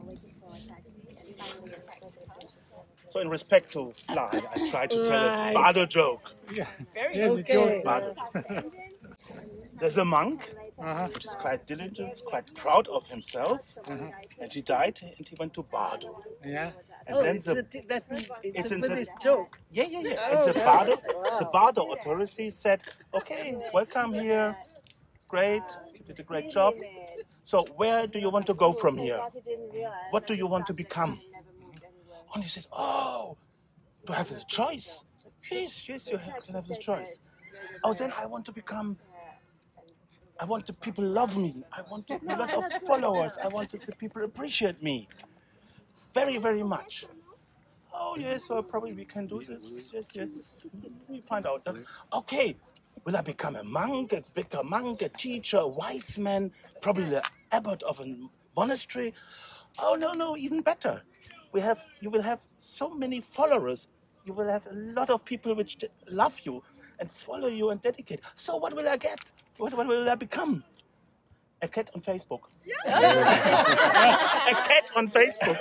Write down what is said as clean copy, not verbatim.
So in respect to fly, I try to tell a Bardo joke. Yeah. Very a joke. Bardo. There's a monk, which is quite diligent, quite proud of himself, and he died, and he went to Bardo. Yeah. And Oh, then it's it's a in Buddhist joke. Yeah. And the Bardo authorities said, okay, welcome here, great, you did a great job. So where do you want to go from here? What do you want to become? And he said, oh, do I have this choice? Yes, you can have this choice. Oh, then I want the people love me. I want a lot of followers. I want the people appreciate me. Very, very much. Oh, yes, well, probably we can do this. Yes. We find out. Okay, will I become a monk, a teacher, a wise man, probably the abbot of a monastery? Oh, no, even better. You will have so many followers. You will have a lot of people which love you and follow you and dedicate. So what will I get? What will I become? A cat on Facebook. A cat on Facebook.